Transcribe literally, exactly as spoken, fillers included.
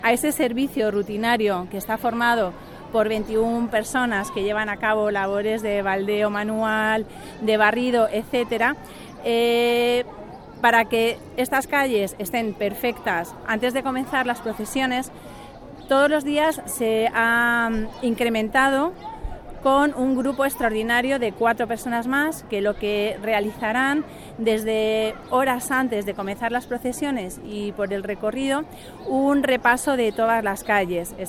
A ese servicio rutinario que está formado por veintiuna personas que llevan a cabo labores de baldeo manual, de barrido, etcétera, eh, para que estas calles estén perfectas antes de comenzar las procesiones, todos los días se ha incrementado con un grupo extraordinario de cuatro personas más que lo que realizarán desde horas antes de comenzar las procesiones y por el recorrido un repaso de todas las calles.